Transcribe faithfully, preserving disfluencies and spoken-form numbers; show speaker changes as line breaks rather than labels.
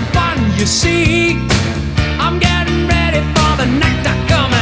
fun, you see. I'm getting ready for the night to come.